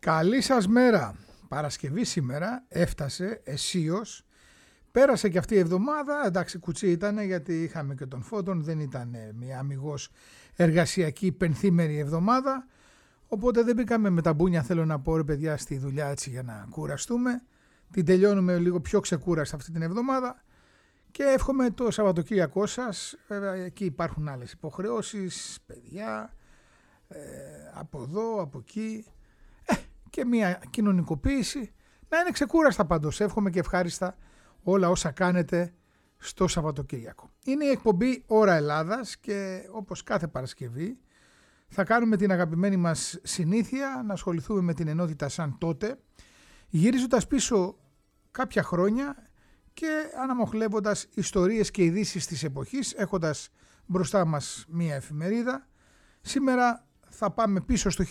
Καλή σας μέρα. Παρασκευή σήμερα έφτασε αισίως. Πέρασε και αυτή η εβδομάδα. Εντάξει, κουτσί ήταν γιατί είχαμε και τον Φώτων. Δεν ήταν μια αμιγώς εργασιακή πενθήμερη εβδομάδα. Οπότε δεν μπήκαμε με τα μπούνια, θέλω να πω, ρε παιδιά, στη δουλειά έτσι για να κουραστούμε. Την τελειώνουμε λίγο πιο ξεκούραστα αυτή την εβδομάδα. Και εύχομαι το Σαββατοκύριακό σας. Βέβαια εκεί υπάρχουν άλλες υποχρεώσεις, παιδιά, από εδώ, από εκεί. Και μια κοινωνικοποίηση. Να είναι ξεκούραστα πάντως. Εύχομαι και ευχάριστα όλα όσα κάνετε στο Σαββατοκύριακο. Είναι η εκπομπή Ώρα Ελλάδας και όπως κάθε Παρασκευή θα κάνουμε την αγαπημένη μας συνήθεια να ασχοληθούμε με την ενότητα σαν τότε, γυρίζοντας πίσω κάποια χρόνια και αναμοχλεύοντας ιστορίες και ειδήσεις της εποχής, έχοντας μπροστά μας μία εφημερίδα. Σήμερα θα πάμε πίσω στο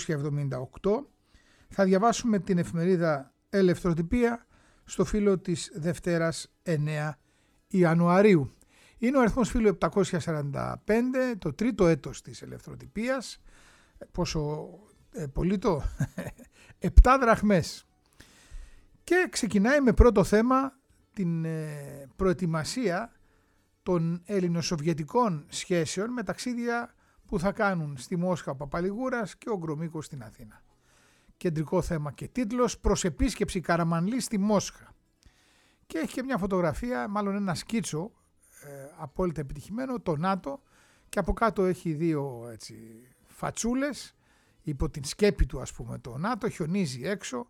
1978, θα διαβάσουμε την εφημερίδα Ελευθεροτυπία στο φύλλο της Δευτέρας 9 Ιανουαρίου. Είναι ο αριθμός φύλλου 745, το τρίτο έτος της Ελευθεροτυπίας. Πόσο πολύ το? 7 δραχμές. Και ξεκινάει με πρώτο θέμα την προετοιμασία των ελληνοσοβιετικών σχέσεων με ταξίδια που θα κάνουν στη Μόσχα ο Παπαλιγούρας και ο Γκρομίκος στην Αθήνα. Κεντρικό θέμα και τίτλος «Προς επίσκεψη Καραμανλή στη Μόσχα». Και έχει και μια φωτογραφία, μάλλον ένα σκίτσο απόλυτα επιτυχημένο, το ΝΑΤΟ, και από κάτω έχει δύο έτσι, φατσούλες, υπό την σκέπη του ας πούμε το ΝΑΤΟ, χιονίζει έξω,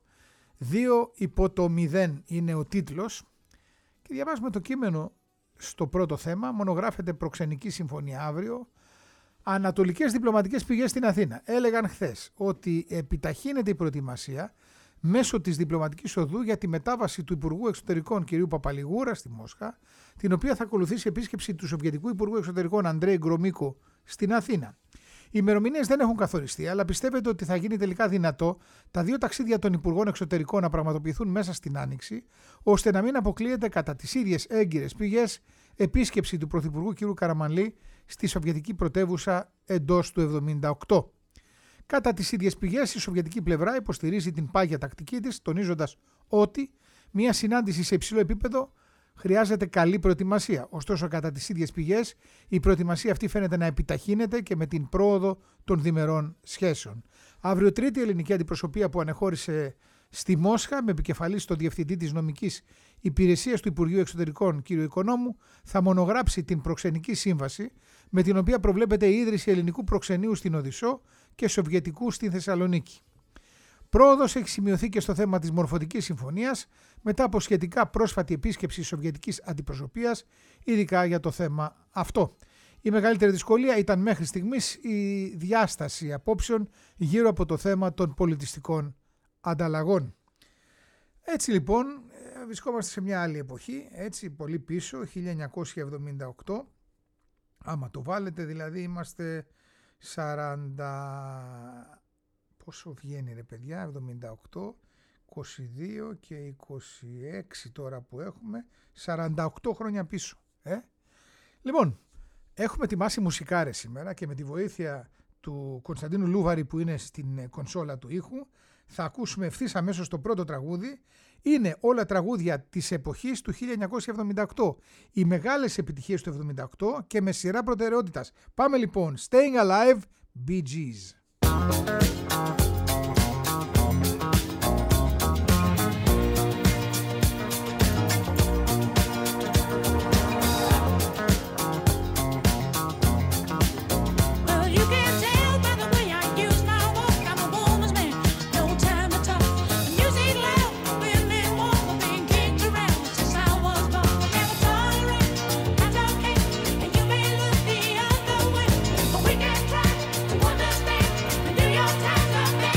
2 υπό το 0 είναι ο τίτλος. Και διαβάζουμε το κείμενο στο πρώτο θέμα, μονογράφεται προξενική συμφωνία αύριο. Ανατολικές διπλωματικές πηγές στην Αθήνα έλεγαν χθες ότι επιταχύνεται η προετοιμασία μέσω της διπλωματικής οδού για τη μετάβαση του Υπουργού Εξωτερικών κ. Παπαλιγούρα στη Μόσχα, την οποία θα ακολουθήσει επίσκεψη του Σοβιετικού Υπουργού Εξωτερικών Αντρέι Γκρομίκο στην Αθήνα. Οι ημερομηνίες δεν έχουν καθοριστεί, αλλά πιστεύετε ότι θα γίνει τελικά δυνατό τα δύο ταξίδια των Υπουργών Εξωτερικών να πραγματοποιηθούν μέσα στην Άνοιξη, ώστε να μην αποκλείεται κατά τις ίδιες έγκυρες πηγές επίσκεψη του Πρωθυπουργού κ. Καραμανλή στη Σοβιετική πρωτεύουσα εντός του 1978. Κατά τις ίδιες πηγές, η Σοβιετική πλευρά υποστηρίζει την πάγια τακτική της, τονίζοντας ότι μια συνάντηση σε υψηλό επίπεδο χρειάζεται καλή προετοιμασία. Ωστόσο, κατά τις ίδιες πηγές, η προετοιμασία αυτή φαίνεται να επιταχύνεται και με την πρόοδο των διμερών σχέσεων. Αύριο Τρίτη, η ελληνική αντιπροσωπεία που ανεχώρησε στη Μόσχα, με επικεφαλής τον διευθυντή της νομικής υπηρεσίας του Υπουργείου Εξωτερικών κ. Οικονόμου, θα μονογράψει την προξενική σύμβαση, με την οποία προβλέπεται η ίδρυση ελληνικού προξενείου στην Οδυσσό και σοβιετικού στην Θεσσαλονίκη. Πρόοδος έχει σημειωθεί και στο θέμα της Μορφωτικής Συμφωνίας, μετά από σχετικά πρόσφατη επίσκεψη σοβιετικής αντιπροσωπείας, ειδικά για το θέμα αυτό. Η μεγαλύτερη δυσκολία ήταν μέχρι στιγμής η διάσταση απόψεων γύρω από το θέμα των πολιτιστικών ανταλλαγών. Έτσι λοιπόν βρισκόμαστε σε μια άλλη εποχή, έτσι πολύ πίσω, 1978. Άμα το βάλετε δηλαδή είμαστε 40... Πόσο βγαίνει ρε παιδιά, 78, 22 και 26 τώρα που έχουμε, 48 χρόνια πίσω. Λοιπόν, έχουμε ετοιμάσει μουσικάρες σήμερα και με τη βοήθεια του Κωνσταντίνου Λούβαρη που είναι στην κονσόλα του ήχου θα ακούσουμε ευθύς αμέσως το πρώτο τραγούδι. Είναι όλα τραγούδια της εποχής του 1978. Οι μεγάλες επιτυχίες του 1978 και με σειρά προτεραιότητας. Πάμε λοιπόν, Staying Alive, Bee Gees. We can try to understand and do your time.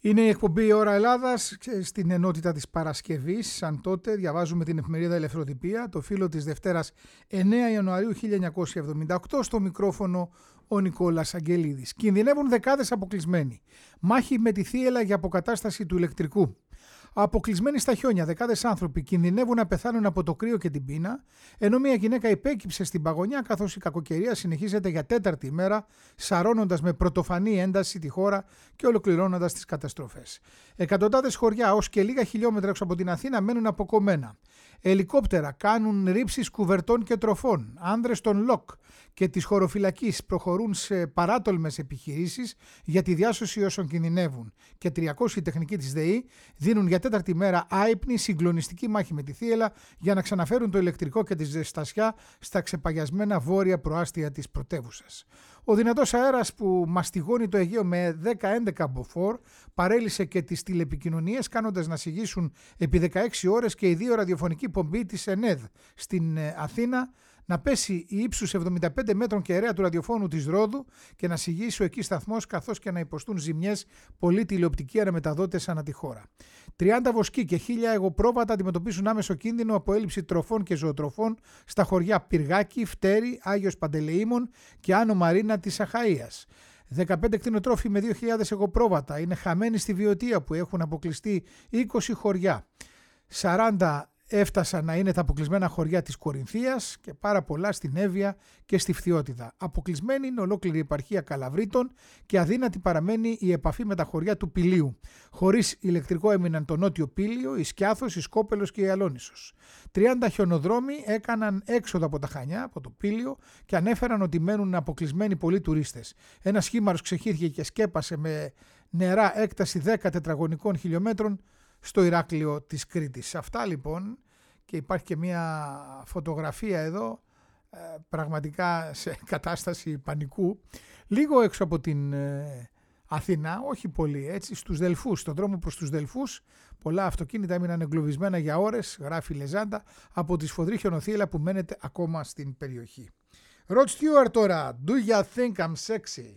Είναι η εκπομπή «Ώρα Ελλάδας» και στην ενότητα της Παρασκευής. Σαν τότε διαβάζουμε την εφημερίδα Ελευθεροτυπία, το φύλλο της Δευτέρας 9 Ιανουαρίου 1978, στο μικρόφωνο ο Νικόλας Αγγελίδης. Κινδυνεύουν δεκάδες αποκλεισμένοι. Μάχη με τη θύελλα για αποκατάσταση του ηλεκτρικού. Αποκλεισμένοι στα χιόνια, δεκάδες άνθρωποι κινδυνεύουν να πεθάνουν από το κρύο και την πείνα, ενώ μια γυναίκα υπέκυψε στην παγωνιά, καθώς η κακοκαιρία συνεχίζεται για τέταρτη ημέρα, σαρώνοντας με πρωτοφανή ένταση τη χώρα και ολοκληρώνοντας τις καταστροφές. Εκατοντάδες χωριά ως και λίγα χιλιόμετρα έξω από την Αθήνα μένουν αποκομμένα. Ελικόπτερα κάνουν ρήψεις κουβερτών και τροφών. Άνδρες των ΛΟΚ και της χωροφυλακής προχωρούν σε παράτολμες επιχειρήσεις για τη διάσωση όσων κινδυνεύουν. Και 300 τεχνικοί της ΔΕΗ δίνουν για τέταρτη μέρα άυπνη συγκλονιστική μάχη με τη θύελλα για να ξαναφέρουν το ηλεκτρικό και τη ζεστασιά στα ξεπαγιασμένα βόρεια προάστια της πρωτεύουσας. Ο δυνατός αέρας που μαστιγώνει το Αιγαίο με 10-11 μποφόρ παρέλυσε και τις τηλεπικοινωνίες, κάνοντας να συγγύσουν επί 16 ώρες και η 2 ραδιοφωνική πομπή της ΕΝΕΔ στην Αθήνα, να πέσει η ύψους 75 μέτρων κεραία του ραδιοφώνου της Ρόδου και να συγγύσει ο εκεί σταθμός, καθώς και να υποστούν ζημιές πολλοί τηλεοπτικοί αναμεταδότες ανά τη χώρα. 30 βοσκοί και 1000 εγωπρόβατα αντιμετωπίσουν άμεσο κίνδυνο από έλλειψη τροφών και ζωοτροφών στα χωριά Πυργάκη, Φτέρι, Άγιος Παντελεήμων και Άνω Μαρίνα της Αχαΐας. 15 κτηνοτρόφοι με 2.000 εγωπρόβατα είναι χαμένοι στη Βιωτία, που έχουν αποκλειστεί 20 χωριά. 40 έφτασαν να είναι τα αποκλεισμένα χωριά της Κορινθίας και πάρα πολλά στην Εύβοια και στη Φθιώτιδα. Αποκλεισμένη είναι ολόκληρη η επαρχία Καλαβρίτων και αδύνατη παραμένει η επαφή με τα χωριά του Πηλίου. Χωρίς ηλεκτρικό έμειναν το Νότιο Πήλιο, η Σκιάθος, η Σκόπελος και η Αλόνισσος. 30 χιονοδρόμοι έκαναν έξοδο από τα Χανιά, από το Πήλιο, και ανέφεραν ότι μένουν αποκλεισμένοι πολλοί τουρίστες. Ένας σχήμαρος ξεχύθηκε και σκέπασε με νερά έκταση 10 τετραγωνικών χιλιόμετρων στο Ηράκλειο της Κρήτης. Αυτά λοιπόν, και υπάρχει και μια φωτογραφία εδώ, πραγματικά σε κατάσταση πανικού, λίγο έξω από την Αθήνα, όχι πολύ, έτσι, στους Δελφούς, στον δρόμο προς τους Δελφούς, πολλά αυτοκίνητα έμειναν εγκλωβισμένα για ώρες, γράφει η Λεζάντα, από τη σφοδρή χιονοθύελλα που μένεται ακόμα στην περιοχή. Rod Stewart τώρα, Do You Think I'm Sexy?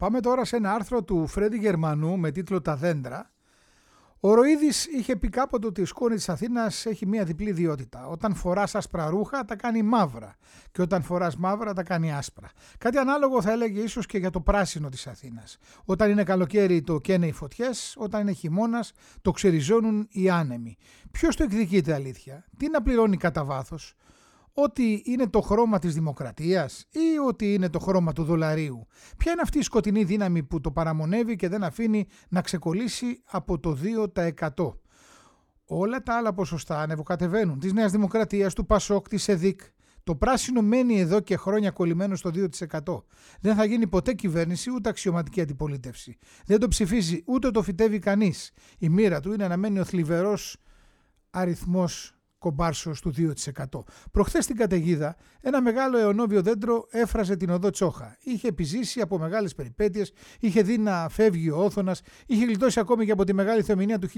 Πάμε τώρα σε ένα άρθρο του Φρέντι Γερμανού με τίτλο «Τα δέντρα». Ο Ροίδης είχε πει κάποτε ότι η σκόνη της Αθήνας έχει μία διπλή ιδιότητα. Όταν φοράς άσπρα ρούχα τα κάνει μαύρα και όταν φοράς μαύρα τα κάνει άσπρα. Κάτι ανάλογο θα έλεγε ίσως και για το πράσινο της Αθήνας. Όταν είναι καλοκαίρι το καίνε οι φωτιές, όταν είναι χειμώνας το ξεριζώνουν οι άνεμοι. Ποιος το εκδικείται αλήθεια, τι να πληρώνει κατά βάθος? Ότι είναι το χρώμα της δημοκρατίας ή ότι είναι το χρώμα του δολαρίου? Ποια είναι αυτή η σκοτεινή δύναμη που το παραμονεύει και δεν αφήνει να ξεκολλήσει από το 2%? Όλα τα άλλα ποσοστά ανεβοκατεβαίνουν, της Νέας Δημοκρατίας, του Πασόκ, της ΕΔΙΚ. Το πράσινο μένει εδώ και χρόνια κολλημένο στο 2%. Δεν θα γίνει ποτέ κυβέρνηση ούτε αξιωματική αντιπολίτευση. Δεν το ψηφίζει ούτε το φυτεύει κανείς. Η μοίρα του είναι να μένει ο θλιβερός αριθμός κομπάρσος του 2%. Προχθές στην καταιγίδα, ένα μεγάλο αιωνόβιο δέντρο έφραζε την οδό Τσόχα. Είχε επιζήσει από μεγάλες περιπέτειες, είχε δει να φεύγει ο Όθωνας, είχε γλιτώσει ακόμη και από τη μεγάλη θεομηνία του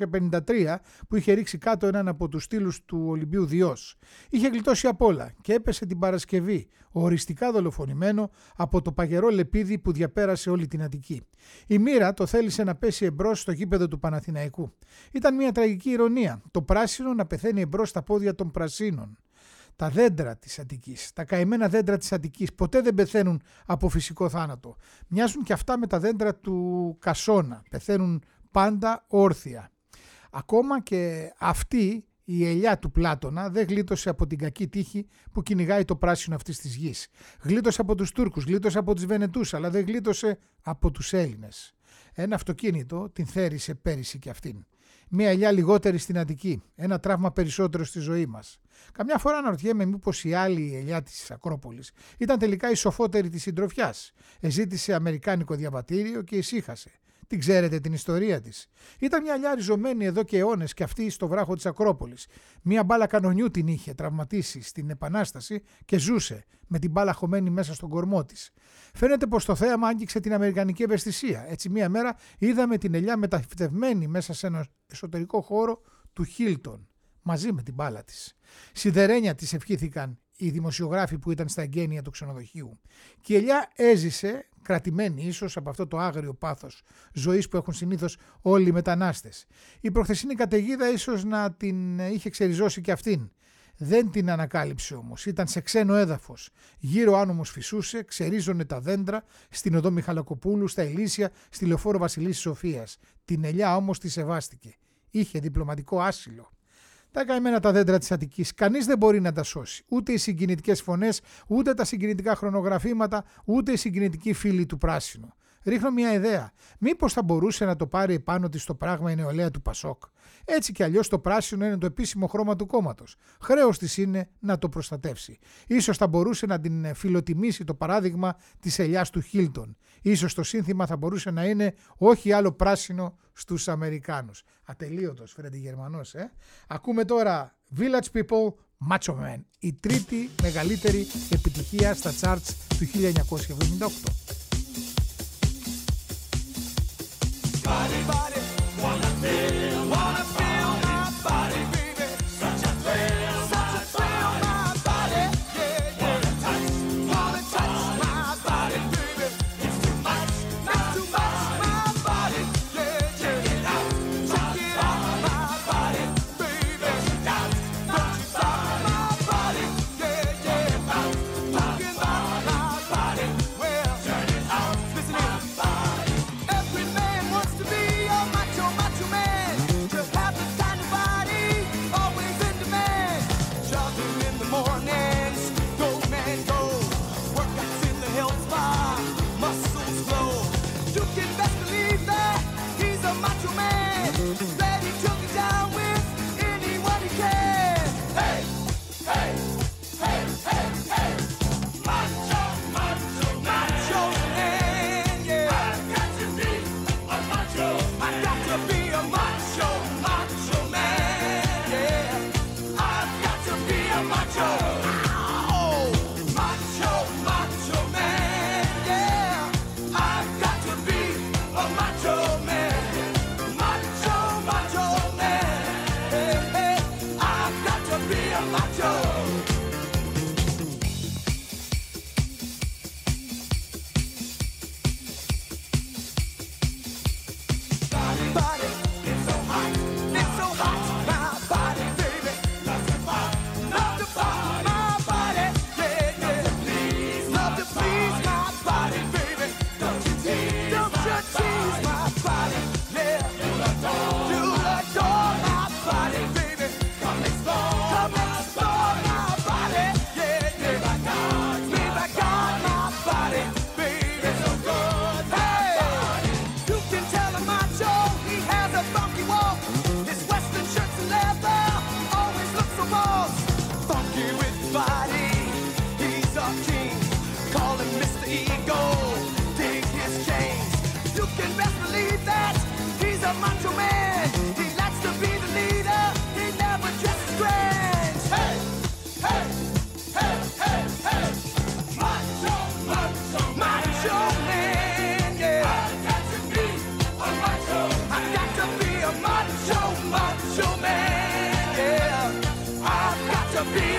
1853 που είχε ρίξει κάτω έναν από τους στήλους του Ολυμπίου Διός. Είχε γλιτώσει απ' όλα και έπεσε την Παρασκευή, οριστικά δολοφονημένο από το παγερό λεπίδι που διαπέρασε όλη την Αττική. Η μοίρα το θέλησε να πέσει εμπρός στο γήπεδο του Παναθηναϊκού. Ήταν μια τραγική ηρωνία. Το πράσινο να πεθαίνει εμπρός στα πόδια των πρασίνων. Τα δέντρα της Αττικής, τα καημένα δέντρα της Αττικής ποτέ δεν πεθαίνουν από φυσικό θάνατο. Μοιάζουν και αυτά με τα δέντρα του Κασόνα. Πεθαίνουν πάντα όρθια. Ακόμα και αυτή η ελιά του Πλάτωνα δεν γλίτωσε από την κακή τύχη που κυνηγάει το πράσινο αυτής της γης. Γλίτωσε από τους Τούρκους, γλίτωσε από τους Βενετούς, αλλά δεν γλίτωσε από τους Έλληνες. Ένα αυτοκίνητο την θέρισε πέρυσι και αυτήν. Μια ελιά λιγότερη στην Αττική, ένα τραύμα περισσότερο στη ζωή μας. Καμιά φορά αναρωτιέμαι μήπως η άλλη ελιά της Ακρόπολης ήταν τελικά η σοφότερη της συντροφιάς. Εζήτησε αμερικάνικο διαβατήριο και ησύχασε. Την ξέρετε την ιστορία της? Ήταν μια ελιά ριζωμένη εδώ και αιώνες και αυτή στο βράχο της Ακρόπολης. Μια μπάλα κανονιού την είχε τραυματίσει στην Επανάσταση και ζούσε με την μπάλα χωμένη μέσα στον κορμό της. Φαίνεται πως το θέαμα άγγιξε την αμερικανική ευαισθησία. Έτσι μια μέρα είδαμε την ελιά μεταφυτευμένη μέσα σε ένα εσωτερικό χώρο του Χίλτον μαζί με την μπάλα της. Σιδερένια της ευχήθηκαν οι δημοσιογράφοι που ήταν στα εγγένεια του ξενοδοχείου. Και η ελιά έζησε, κρατημένη ίσως από αυτό το άγριο πάθος ζωής που έχουν συνήθως όλοι οι μετανάστες. Η προχθεσινή καταιγίδα ίσως να την είχε ξεριζώσει και αυτήν. Δεν την ανακάλυψε όμως, ήταν σε ξένο έδαφος. Γύρω άνομος φυσούσε, ξερίζωνε τα δέντρα, στην οδό Μιχαλακοπούλου, στα Ηλίσια, στη λεωφόρο Βασιλής Σοφίας. Την ελιά όμως τη σεβάστηκε. Είχε διπλωματικό άσυλο. Τα καημένα τα δέντρα της Αττικής κανείς δεν μπορεί να τα σώσει. Ούτε οι συγκινητικές φωνές, ούτε τα συγκινητικά χρονογραφήματα, ούτε οι συγκινητικοί φίλοι του πράσινου. Ρίχνω μια ιδέα. Μήπως θα μπορούσε να το πάρει επάνω της το πράγμα η νεολαία του Πασόκ? Έτσι κι αλλιώς το πράσινο είναι το επίσημο χρώμα του κόμματος. Χρέος της είναι να το προστατεύσει. Ίσως θα μπορούσε να την φιλοτιμήσει το παράδειγμα της ελιάς του Χίλτον. Ίσως το σύνθημα θα μπορούσε να είναι όχι άλλο πράσινο στους Αμερικάνους. Ατελείωτος Φρέντι Γερμανός, Ακούμε τώρα Village People, Macho Man. Η τρίτη μεγαλύτερη επιτυχία στα charts του 1978. Body, body, wanna feel my body, baby. Such a thrill, my body, yeah, yeah. Wanna touch my body, baby. It's too much, not too much, my body, yeah, yeah. Check it out, my body, baby. Don't you stop my body, yeah, yeah. Talking about my body, well, turn it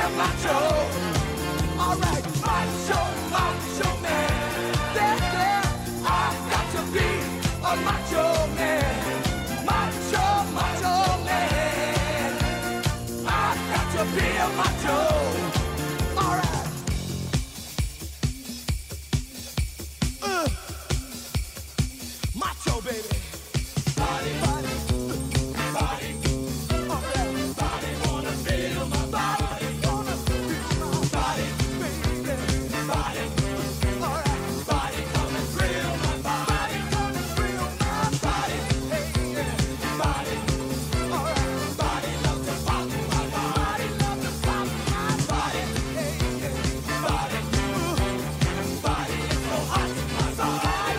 a macho. All right, macho, macho man. Yeah, yeah, I've got to be a macho man. Macho, macho man. I've got to be a macho. All right. Macho, baby. Body, body, body. All right. Body wanna feel my body. Wanna feel my body, baby. Body. All right. Body come and thrill my body. Come and thrill my body. Hey, yeah. Body. All right. Body love to pop my body. Love to pop my body. Hey, yeah. Body. Body is so hot. My body.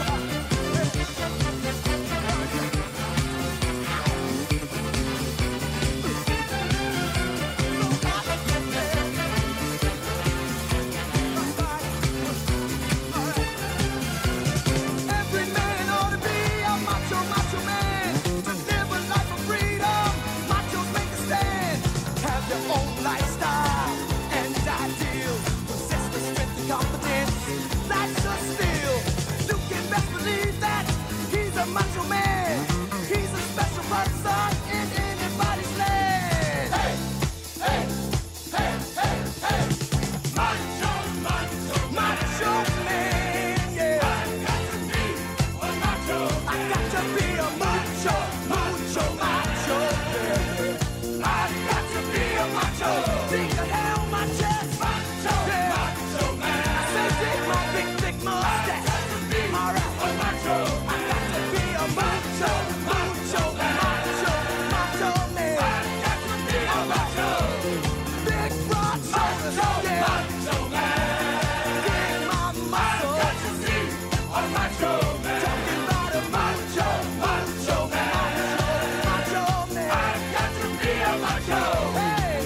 Every man ought to be a macho, macho man. To live a life of freedom, machos make a stand. Have your own lifestyle and ideals. Possess the strength and confidence. Life's a steal. You can best believe that he's a macho man. He's a special person in anybody's land. Hey, hey, hey, hey, hey. Macho, macho, macho man, yeah. I got to be a macho. I got to be a macho, macho, macho, yeah. I got to be a macho. Dig the hell my chest, macho, yeah. Macho man. I say dig my big thick mustache. I got to be all right. A macho. I got to be a macho, macho, macho, macho man. I got to be a macho. Big broad shoulders, yeah. Macho man. Dig my muscles. I got to be a macho man. Talking about a macho, macho man. Macho man. I got to be a macho. Hey.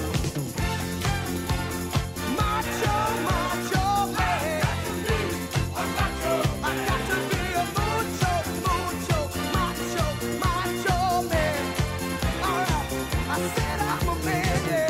Macho, macho man. I got to be a macho. I got to be a mucho, mucho, macho, macho man. All right. I said I'm a man, yeah.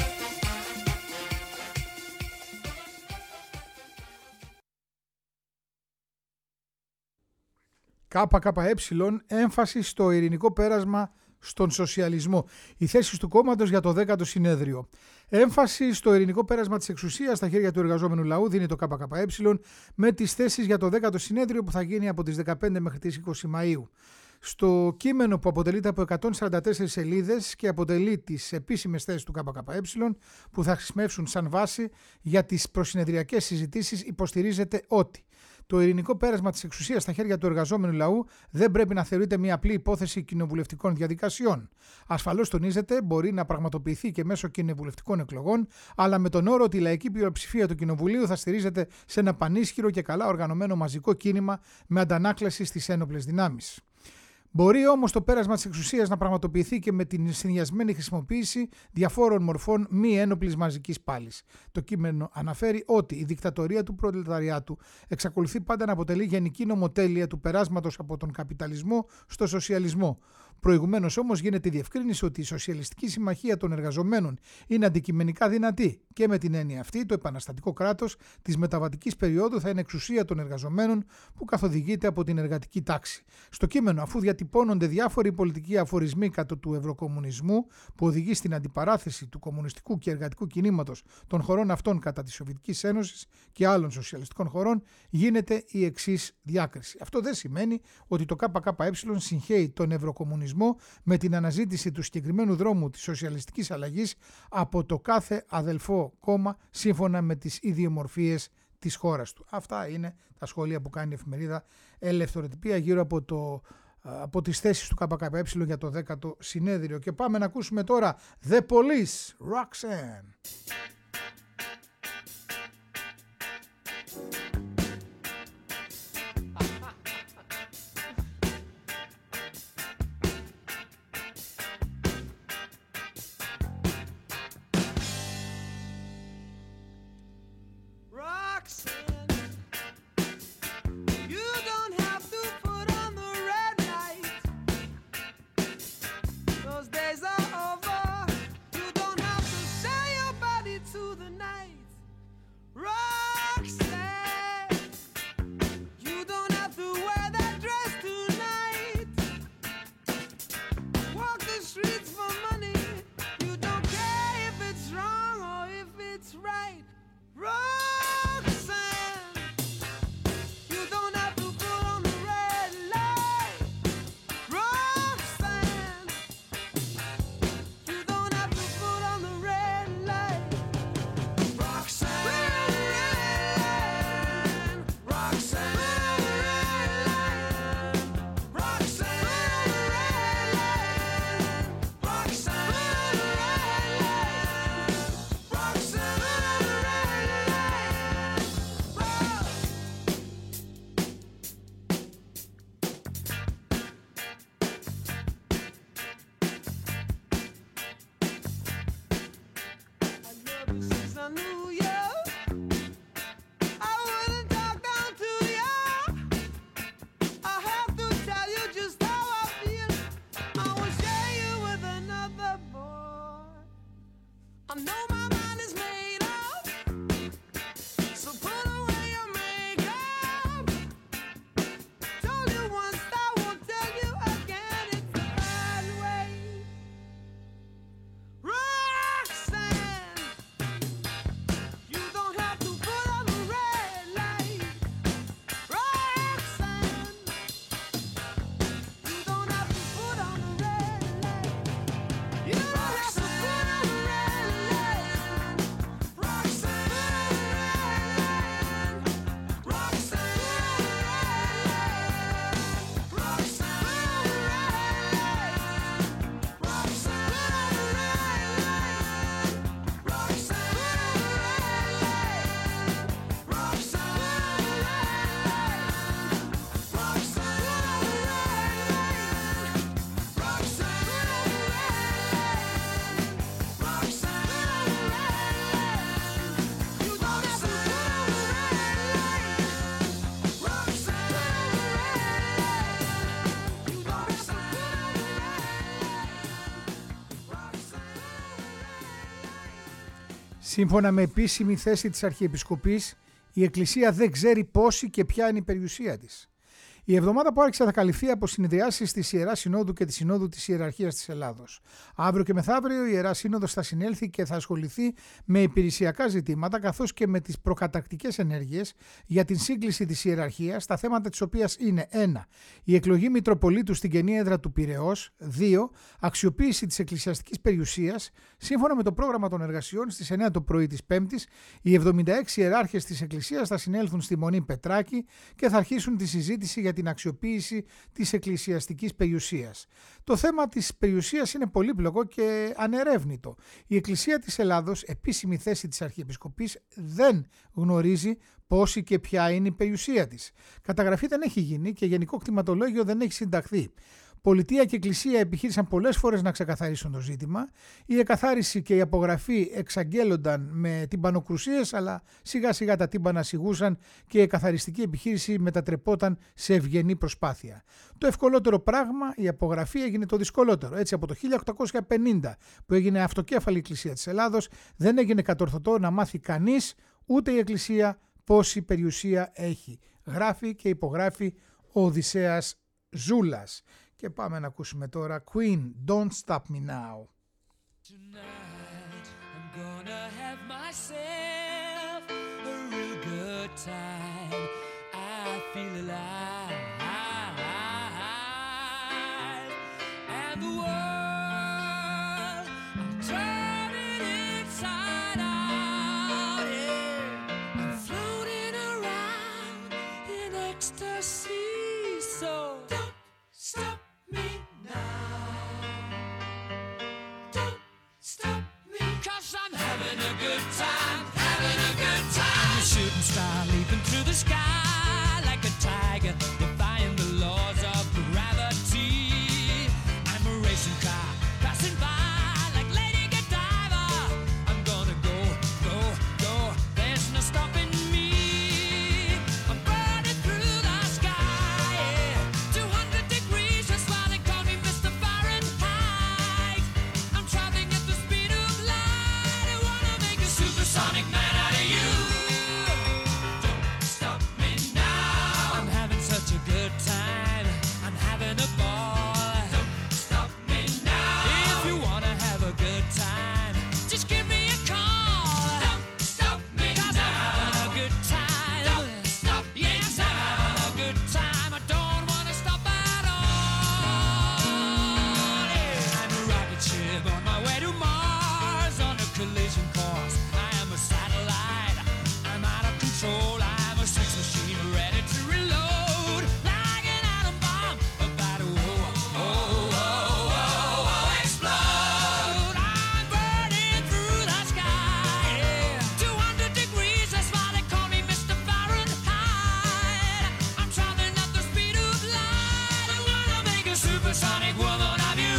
ΚΚΕ, έμφαση στο ειρηνικό πέρασμα στον σοσιαλισμό. Οι θέσεις του κόμματος για το 10ο συνέδριο. Έμφαση στο ειρηνικό πέρασμα της εξουσίας στα χέρια του εργαζόμενου λαού δίνει το ΚΚΕ με τις θέσεις για το 10ο συνέδριο που θα γίνει από τις 15 μέχρι τις 20 Μαΐου. Στο κείμενο που αποτελείται από 144 σελίδες και αποτελεί τις επίσημες θέσεις του ΚΚΕ που θα χρησιμεύσουν σαν βάση για τις προσυνεδριακές συζητήσεις, υποστηρίζεται ότι το ειρηνικό πέρασμα της εξουσίας στα χέρια του εργαζόμενου λαού δεν πρέπει να θεωρείται μια απλή υπόθεση κοινοβουλευτικών διαδικασιών. Ασφαλώς, τονίζεται, μπορεί να πραγματοποιηθεί και μέσω κοινοβουλευτικών εκλογών, αλλά με τον όρο ότι η λαϊκή πλειοψηφία του Κοινοβουλίου θα στηρίζεται σε ένα πανίσχυρο και καλά οργανωμένο μαζικό κίνημα με αντανάκλαση στις ένοπλες δυνάμεις. Μπορεί όμως το πέρασμα της εξουσίας να πραγματοποιηθεί και με την συνδυασμένη χρησιμοποίηση διαφόρων μορφών μη ένοπλης μαζικής πάλης. Το κείμενο αναφέρει ότι η δικτατορία του προλεταριάτου εξακολουθεί πάντα να αποτελεί γενική νομοτέλεια του περάσματος από τον καπιταλισμό στο σοσιαλισμό. Προηγουμένως όμως γίνεται η διευκρίνηση ότι η Σοσιαλιστική Συμμαχία των Εργαζομένων είναι αντικειμενικά δυνατή και με την έννοια αυτή το επαναστατικό κράτος της μεταβατικής περίοδου θα είναι εξουσία των εργαζομένων που καθοδηγείται από την εργατική τάξη. Στο κείμενο, αφού διατυπώνονται διάφοροι πολιτικοί αφορισμοί κατά του ευρωκομμουνισμού που οδηγεί στην αντιπαράθεση του κομμουνιστικού και εργατικού κινήματος των χωρών αυτών κατά της Σοβιετικής Ένωσης και άλλων σοσιαλιστικών χωρών, γίνεται η εξής διάκριση. Αυτό δεν σημαίνει ότι το ΚΚΕ συγχαίει τον ευρωκομμουνισμό με την αναζήτηση του συγκεκριμένου δρόμου της σοσιαλιστικής αλλαγής από το κάθε αδελφό κόμμα σύμφωνα με τις ιδιομορφίες της χώρας του. Αυτά είναι τα σχόλια που κάνει η εφημερίδα Ελευθεροτυπία γύρω από τις θέσεις του ΚΚΕ για το 10ο συνέδριο. Και πάμε να ακούσουμε τώρα The Police, Roxanne. Those days are over. You don't have to say a Σύμφωνα με επίσημη θέση της Αρχιεπισκοπής, η Εκκλησία δεν ξέρει πόση και ποια είναι η περιουσία της. Η εβδομάδα που άρχισε θα καλυφθεί από συνεδριάσεις της Ιεράς Συνόδου και της Συνόδου της Ιεραρχίας της Ελλάδος. Αύριο και μεθαύριο η Ιερά Σύνοδος θα συνέλθει και θα ασχοληθεί με υπηρεσιακά ζητήματα καθώς και με τις προκατακτικές ενέργειες για την σύγκληση της Ιεραρχίας, τα θέματα της οποίας είναι 1. Η εκλογή Μητροπολίτου στην Καινή Έδρα του Πειραιώς, 2. Αξιοποίηση της εκκλησιαστικής περιουσίας. Σύμφωνα με το πρόγραμμα των εργασιών, στις 9 το πρωί της Πέμπτης, οι 76 ιεράρχες της Εκκλησίας θα συνέλθουν στη Μονή Πετράκη και θα αρχίσουν τη συζήτηση για την αξιοποίηση της εκκλησιαστικής περιουσίας. Το θέμα της περιουσίας είναι πολύπλοκο και ανερεύνητο. Η Εκκλησία της Ελλάδος, επίσημη θέση της Αρχιεπισκοπής, δεν γνωρίζει πόση και ποια είναι η περιουσία της. Καταγραφή δεν έχει γίνει και γενικό κτηματολόγιο δεν έχει συνταχθεί. Πολιτεία και Εκκλησία επιχείρησαν πολλές φορές να ξεκαθαρίσουν το ζήτημα. Η εκαθάριση και η απογραφή εξαγγέλλονταν με τυμπανοκρουσίες, αλλά σιγά σιγά τα τύμπανα σιγούσαν και η εκαθαριστική επιχείρηση μετατρεπόταν σε ευγενή προσπάθεια. Το ευκολότερο πράγμα, η απογραφή, έγινε το δυσκολότερο. Έτσι, από το 1850 που έγινε αυτοκέφαλη η Εκκλησία της Ελλάδος, δεν έγινε κατορθωτό να μάθει κανείς, ούτε η Εκκλησία, πόση περιουσία έχει. Γράφει και υπογράφει ο Οδυσσέας Ζούλας. Και πάμε να ακούσουμε τώρα Queen, Don't Stop Me Now. Tonight I'm gonna have myself a real good time. I feel alive, and the world I'm turning inside out. Yeah, I'm floating around in ecstasy. So don't stop me now. Don't stop me, 'cause I'm having a good time, having a good time. I'm a shooting star leaping through the sky like a tiger, defying the laws of gravity. I'm a racing car passing by like Lady Godiva. I'm gonna go, go, go. There's no stopping me. I'm burning through the sky, yeah. 200 degrees, that's why they call me Mr. Fahrenheit. I'm traveling at the speed of light. I wanna make a supersonic man out of you. Don't stop me now. I'm having such a good time. I'm having a ball. Don't stop me now. If you wanna have a good time, just give me a call. Don't stop me now. 'Cause I'm having a good time. Don't stop me now. Yes, I'm having a good time. I don't wanna stop at all. Yeah. I'm a rocket ship on my way to Mars on a collision course. I am a satellite. I'm out of control. I'm a sex machine ready to reload. Like an atom bomb about to explode. I'm burning through the sky. Yeah. 200 degrees, that's why they call me Mr. Fahrenheit. I'm traveling at the speed of light. I wanna make a supersonic woman of you.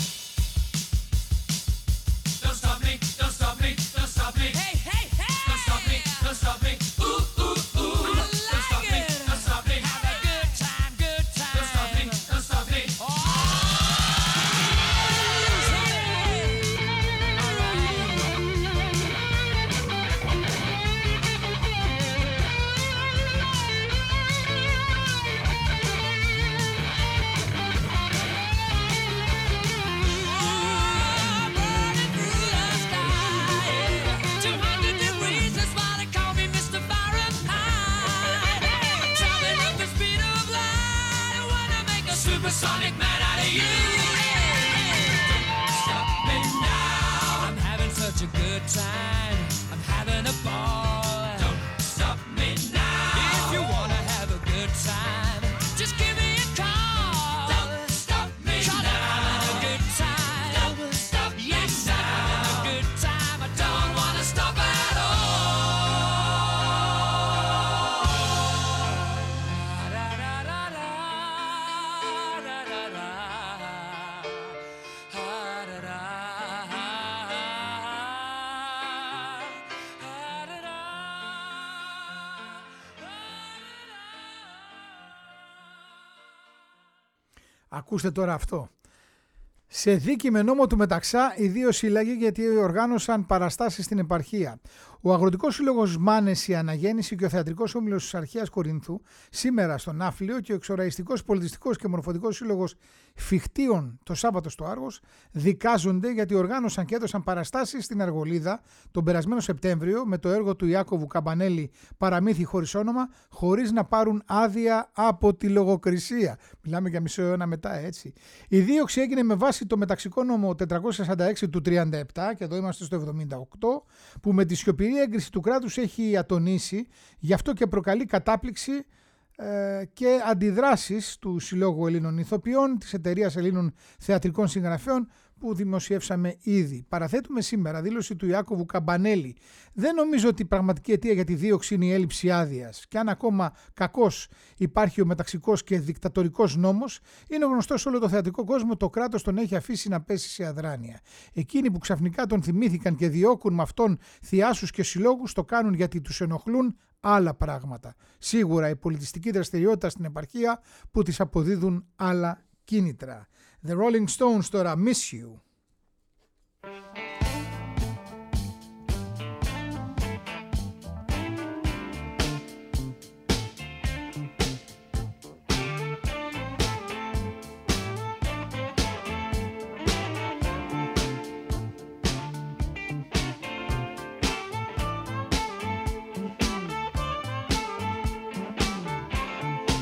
Don't stop me, don't stop me, don't stop me. Hey, hey, hey! Don't stop me, don't stop me. Ooh, ooh, ooh. I like don't stop me, don't stop me. Have a good time, good time. Don't stop me, don't stop me. Oh, burning through the sky. 200 degrees, that's why they call me Mr. Fahrenheit. I'm traveling at the speed of light. I wanna make a supersonic man out of you. Don't stop me now. I'm having such a good time. I'm having a ball. Don't stop me now. If you wanna have a good time, just give me a call. Don't stop me now. I'm having a good time. Don't stop me yes, now. I'm having a good time. I don't wanna stop at all. Da, da, da, da, da, da, da. Ha, da, da. Ha, da, da. Ακούστε τώρα αυτό. Σε δίκη με νόμο του Μεταξά, οι δύο σύλλαγοι γιατί οργάνωσαν παραστάσεις στην επαρχία. Ο Αγροτικός Σύλλογος Μάνες η Αναγέννηση και ο Θεατρικός Όμιλος της Αρχαίας Κορινθού σήμερα στον Άφλιο και ο Εξοραϊστικός Πολιτιστικός και Μορφωτικός Σύλλογος Φιχτίων το Σάββατο στο Άργος δικάζονται γιατί οργάνωσαν και έδωσαν παραστάσεις στην Αργολίδα τον περασμένο Σεπτέμβριο με το έργο του Ιάκωβου Καμπανέλη «Παραμύθι χωρίς όνομα» χωρίς να πάρουν άδεια από τη λογοκρισία. Μιλάμε για μισό αιώνα μετά, έτσι. Η δίωξη έγινε με βάση το μεταξικό νόμο 446 του 37 και εδώ είμαστε στο 78 που με τη σιωπηρή έγκριση του κράτους έχει ατονίσει, γι' αυτό και προκαλεί κατάπληξη και αντιδράσεις του Συλλόγου Ελλήνων Ηθοποιών, της Εταιρείας Ελλήνων Θεατρικών Συγγραφέων που δημοσιεύσαμε ήδη. Παραθέτουμε σήμερα δήλωση του Ιάκωβου Καμπανέλη. Δεν νομίζω ότι η πραγματική αιτία για τη δίωξη είναι η έλλειψη άδειας. Και αν ακόμα κακώς υπάρχει ο μεταξικός και δικτατορικός νόμος, είναι γνωστό σε όλο το θεατρικό κόσμο, το κράτος τον έχει αφήσει να πέσει σε αδράνεια. Εκείνοι που ξαφνικά τον θυμήθηκαν και διώκουν με αυτόν θειάσους και συλλόγους, το κάνουν γιατί τους ενοχλούν άλλα πράγματα. Σίγουρα η πολιτιστική δραστηριότητα στην επαρχία που τις αποδίδουν άλλα κίνητρα. The Rolling Stones τώρα, Miss You.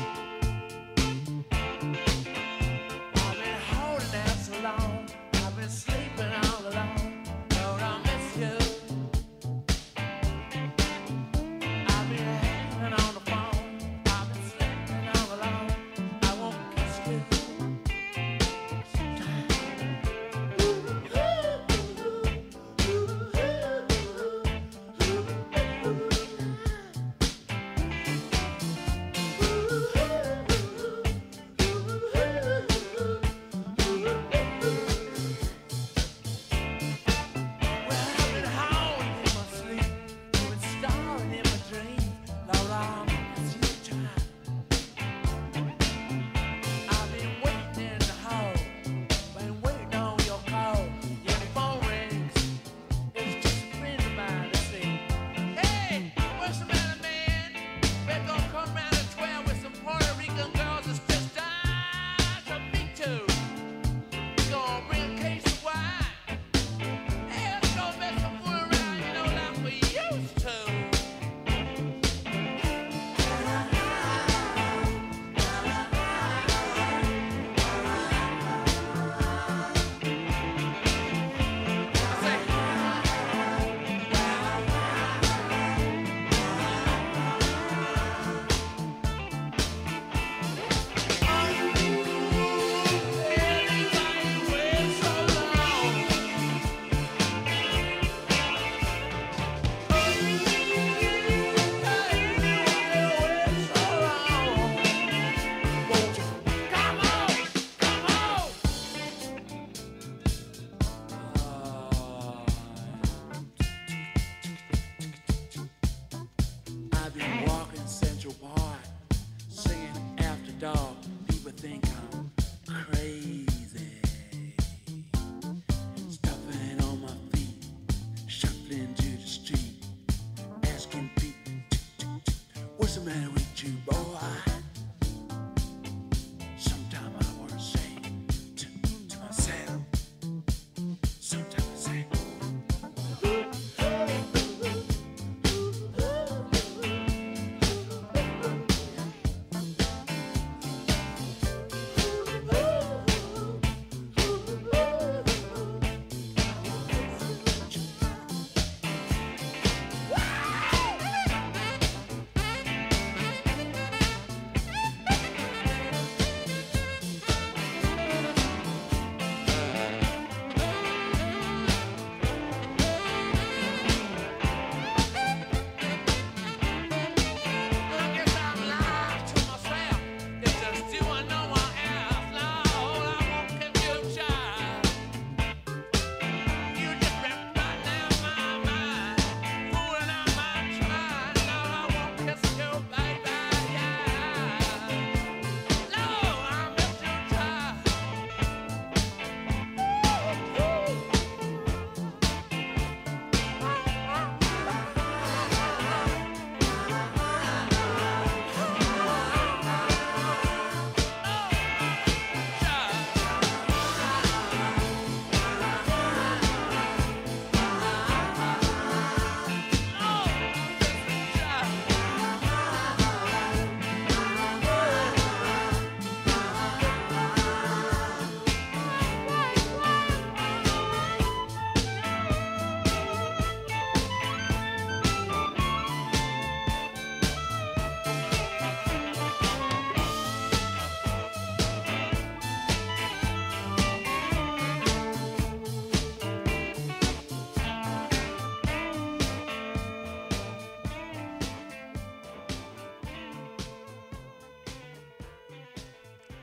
I've been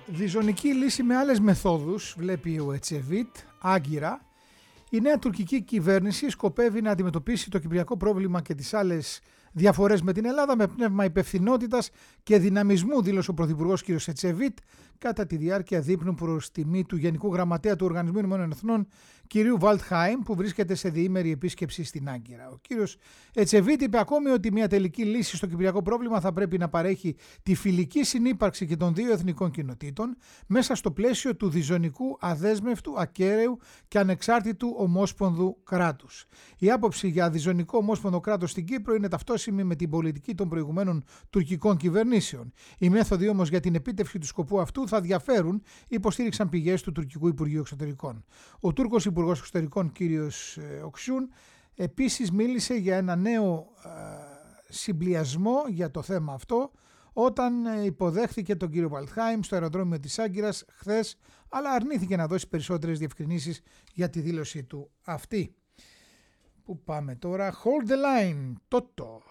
Διζωνική λύση με άλλες μεθόδους, βλέπει ο Ετσεβίτ, Άγκυρα. Η νέα τουρκική κυβέρνηση σκοπεύει να αντιμετωπίσει το κυπριακό πρόβλημα και τις άλλες διαφορές με την Ελλάδα με πνεύμα υπευθυνότητας και δυναμισμού, δήλωσε ο Πρωθυπουργός κ. Ετσεβίτ κατά τη διάρκεια δείπνου προς τιμή του Γενικού Γραμματέα του Οργανισμού Ηνωμένων Εθνών κ. Βαλτχάιμ, που βρίσκεται σε διήμερη επίσκεψη στην Άγκυρα. Ο κ. Ετσεβίτ είπε ακόμη ότι μια τελική λύση στο κυπριακό πρόβλημα θα πρέπει να παρέχει τη φιλική συνύπαρξη και των δύο εθνικών κοινοτήτων μέσα στο πλαίσιο του διζωνικού, αδέσμευτου, ακέραιου και ανεξάρτητου ομόσπονδου κράτους. Η άποψη για διζωνικό ομόσπονδο κράτος στην Κύπρο είναι ταυτόσιμη με την πολιτική των προηγουμένων τουρκικών κυβερνήσεων. Οι μέθοδοι όμως για την επίτευξη του σκοπού αυτού θα διαφέρουν, υποστήριξαν πηγές του Τουρκικού Υπουργείου Εξωτερικών. Ο Τούρκος Υπουργός Εξωτερικών κ. Οξιούν επίσης μίλησε για ένα νέο συμπλιασμό για το θέμα αυτό όταν υποδέχθηκε τον κύριο Βαλτχάιμ στο αεροδρόμιο της Άγκυρας χθες, αλλά αρνήθηκε να δώσει περισσότερες διευκρινήσεις για τη δήλωση του αυτή. Πού πάμε τώρα? Hold the line, Toto.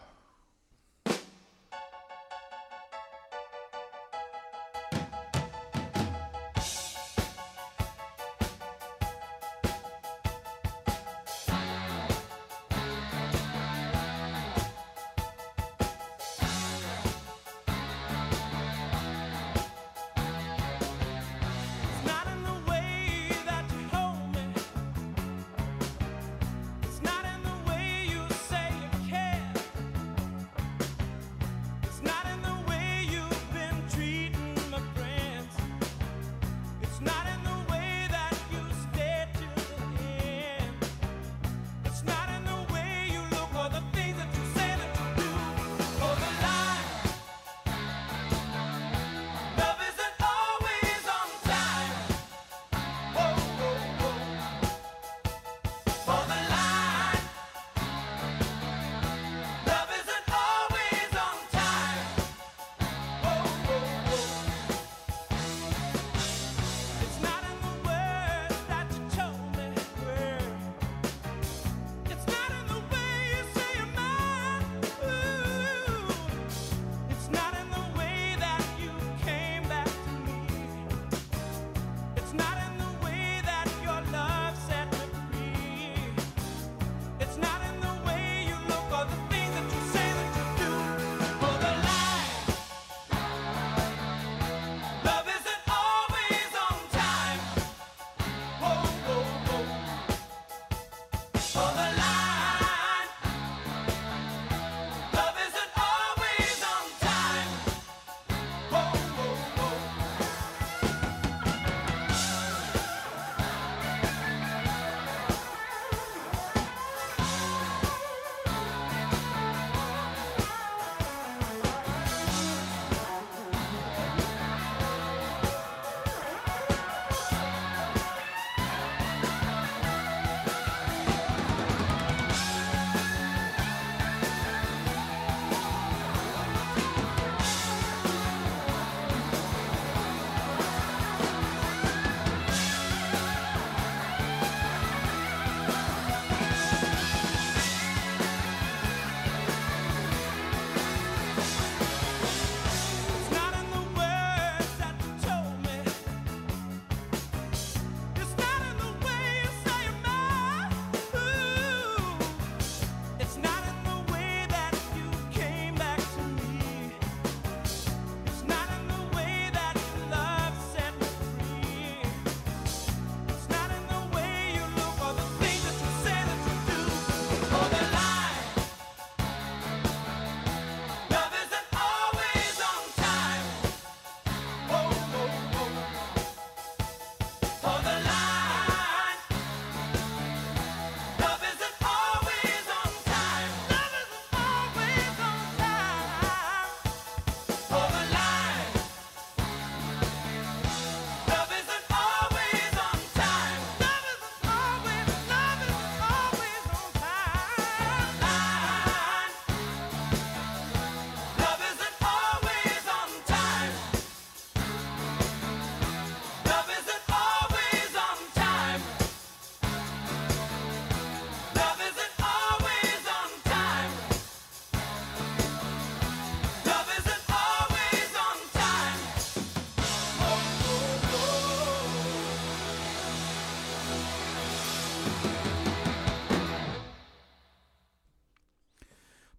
It's not in the way you say you care.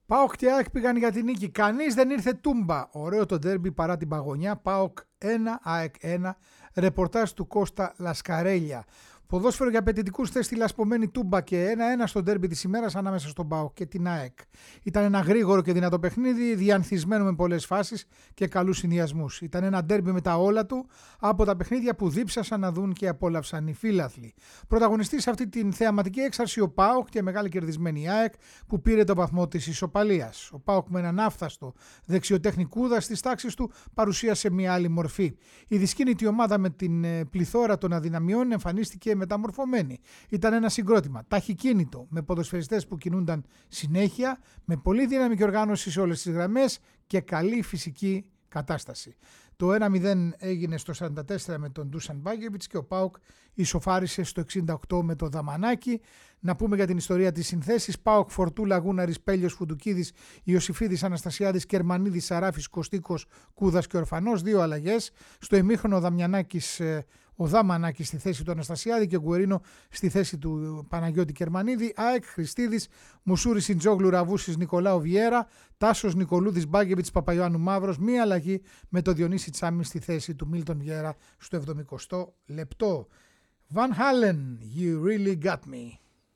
ΠΑΟΚ και ΑΕΚ πήγαν για την νίκη. Κανείς δεν ήρθε τούμπα. Ωραίο το ντέρμπι παρά την παγωνιά. ΠΑΟΚ 1, ΑΕΚ 1. Ρεπορτάζ του Κώστα Λασκαρέλια. Ποδόσφαιρο για απαιτητικούς θες τη λασπωμένη τούμπα και 1-1 στο ντέρμπι της ημέρας ανάμεσα στον ΠΑΟΚ και την ΑΕΚ. Ήταν ένα γρήγορο και δυνατό παιχνίδι, διανθισμένο με πολλές φάσεις και καλούς συνδυασμούς. Ήταν ένα ντέρμπι με τα όλα του από τα παιχνίδια που δίψασαν να δουν και απόλαυσαν οι φίλαθλοι. Πρωταγωνιστής σε αυτή την θεαματική έξαρση ο ΠΑΟΚ και μεγάλη κερδισμένη ΑΕΚ που πήρε το βαθμό της ισοπαλίας. Ο ΠΑΟΚ με έναν άφθαστο δεξιοτεχνικούδα στις τάξεις του παρουσίασε μια άλλη μορφή. Η δυσκίνητη ομάδα με την πληθώρα των αδυναμιών εμφανίστηκε μεταμορφωμένη. Ήταν ένα συγκρότημα ταχυκίνητο με ποδοσφαιριστές που κινούνταν συνέχεια, με πολύ δύναμη και οργάνωση σε όλες τις γραμμές και καλή φυσική κατάσταση. Το 1-0 έγινε στο 44 με τον Ντούσαν Μπάγκεβιτς και ο ΠΑΟΚ ισοφάρισε στο 68 με το Δαμανάκι. Να πούμε για την ιστορία της συνθέσης. ΠΑΟΚ, Φορτούλα, Γούναρης, Πέλιος, Φουντουκίδης, Ιωσιφίδης, Αναστασιάδης, Κερμανίδης, Σαράφης, Κωστίκος, Κούδας και Ορφανός. 2 αλλαγές. Στο ημίχρονο ο Δαμανάκης στη θέση του Αναστασιάδη και ο Γκουερίνο στη θέση του Παναγιώτη Κερμανίδη. ΑΕΚ, Χριστίδης, Μουσούρης, Σιντζόγλου, Ραβούσης, Νικολάου Βιέρα, Τάσος, Νικολούδης, Μπάγκεβιτς, Παπαϊωάννου Μαύρος. Μία αλλαγή με το Διονύση Τσάμι στη θέση του Μίλτον Βιέρα στο 70 λεπτό. Van Halen, You Really Got Me.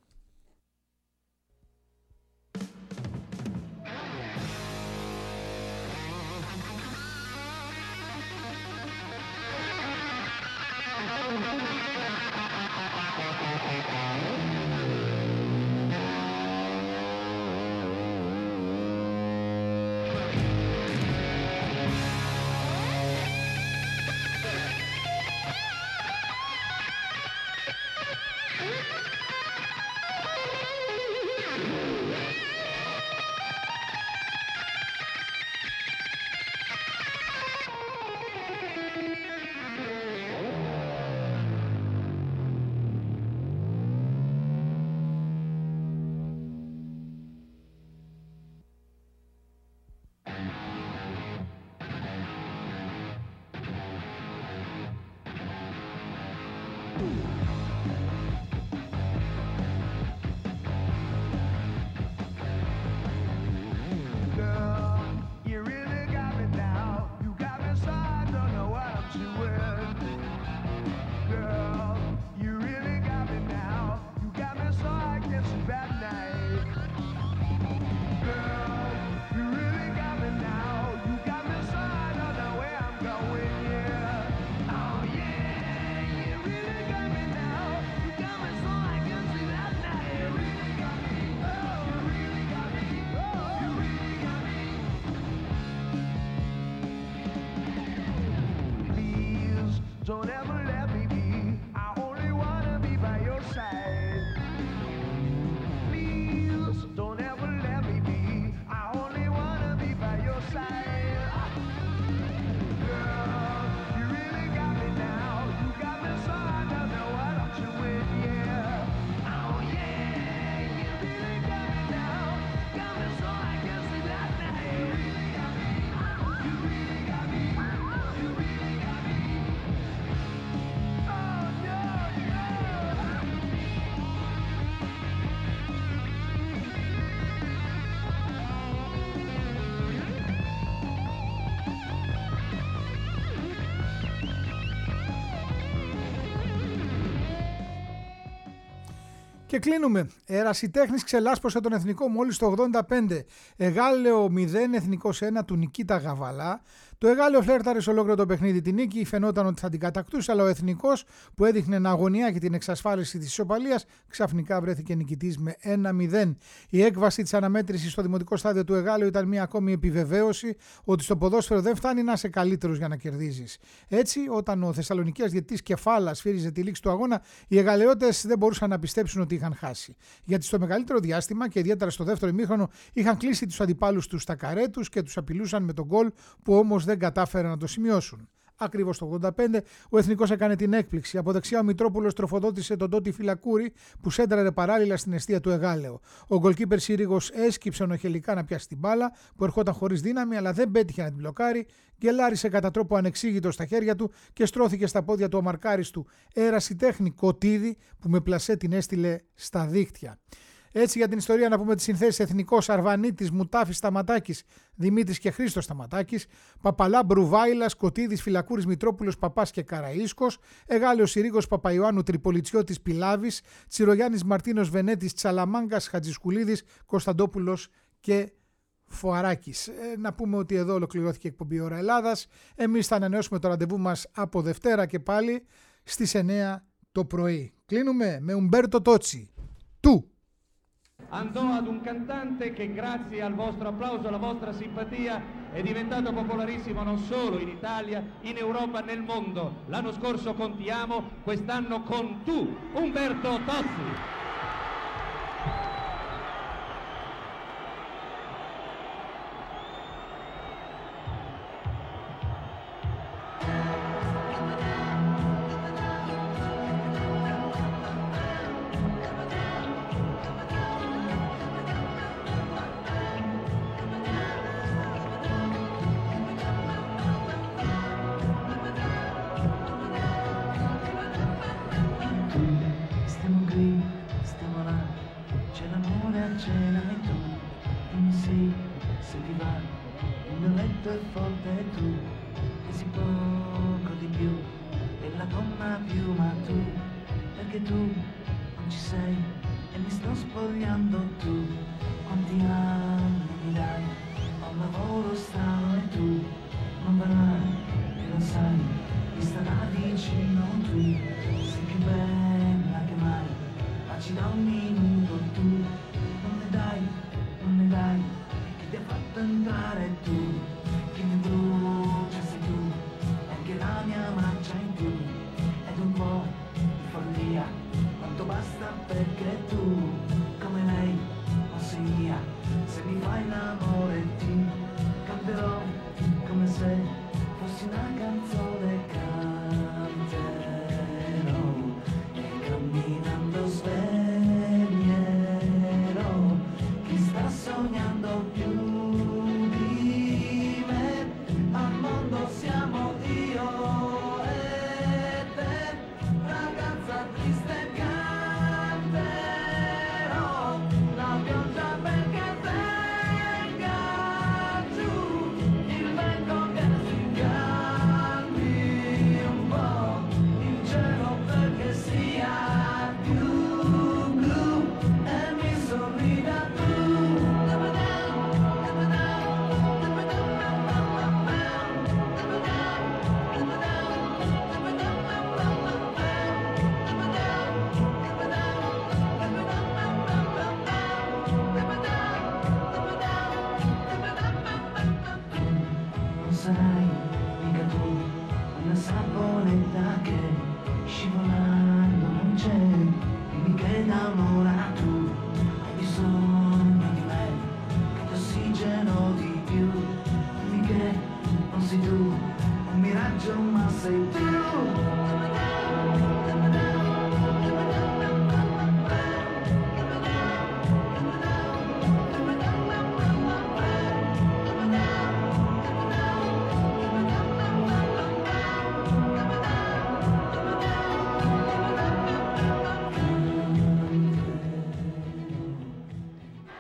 Και κλείνουμε. Ερασιτέχνης ξελάσπωσε τον Εθνικό μόλις το 85. Εγάλεο 0, Εθνικός 1 του Νικήτα Γαβαλά. Το Εγάλεο φλέρταρε σε ολόκληρο το παιχνίδι την νίκη. Φαινόταν ότι θα την κατακτούσε, αλλά ο Εθνικός που έδειχνε να αγωνιά για την εξασφάλιση της ισοπαλίας ξαφνικά βρέθηκε νικητής με 1-0. Η έκβαση της αναμέτρησης στο δημοτικό στάδιο του Εγάλεου ήταν μια ακόμη επιβεβαίωση ότι στο ποδόσφαιρο δεν φτάνει να είσαι καλύτερος για να κερδίζεις. Έτσι, όταν ο Θεσσαλονικίας διαιτητής Κεφάλα σφύριζε τη λήξη του αγώνα, οι Εγαλεώτες δεν μπορούσαν να πιστέψουν ότι είχαν χάσει. Γιατί στο μεγαλύτερο διάστημα και ιδιαίτερα στο δεύτερο ημίχρονο είχαν κλείσει τους αντιπάλους τους στα καρέ τους και τους απειλούσαν με τον γκολ που όμως δεν κατάφεραν να το σημειώσουν. Ακριβώς το 85 ο Εθνικός έκανε την έκπληξη. Από δεξιά ο Μητρόπουλος τροφοδότησε τον Τότι Φυλακούρη που σέντραρε παράλληλα στην εστία του Εγάλεο. Ο γκολκίπερ Σύριγος έσκυψε ενοχελικά να πιάσει την μπάλα που ερχόταν χωρίς δύναμη, αλλά δεν πέτυχε να την μπλοκάρει. Γκελάρισε κατά τρόπο ανεξήγητο στα χέρια του και στρώθηκε στα πόδια του ο μαρκάρης του Ερασιτέχνη Κωτίδη που με πλασέ την έστειλε στα δίκτυα. Έτσι για την ιστορία να πούμε τις συνθέσεις Εθνικός, Αρβανίτης, Μουτάφης, Σταματάκης, Δημήτρης και Χρήστος Σταματάκης, Παπαλάμπρου, Βάιλας, Κωτίδης, Φυλακούρης, Μητρόπουλος, Παπάς και Καραΐσκος, Εγάλεος Συρίγος, Παπαϊωάννου, Τριπολιτσιώτης, Πιλάβης, Τσιρογιάννης, Μαρτίνος, Βενέτης, Τσαλαμάγκας, Χατζησκουλίδης, Κωνσταντόπουλος και Φωαράκης. Να πούμε ότι εδώ ολοκληρώθηκε η εκπομπή Ώρα Ελλάδας. Εμείς θα ανανεώσουμε το ραντεβού μας από Δευτέρα και πάλι στις 9 το πρωί. Κλείνουμε με Ουμπέρτο Τότσι. Του! Andò ad un cantante che grazie al vostro applauso, alla vostra simpatia è diventato popolarissimo non solo in Italia, in Europa, nel mondo. L'anno scorso con Ti amo, quest'anno con Tu, Umberto Tozzi. Non vedrai, e lo sai, mi starà vicino tu.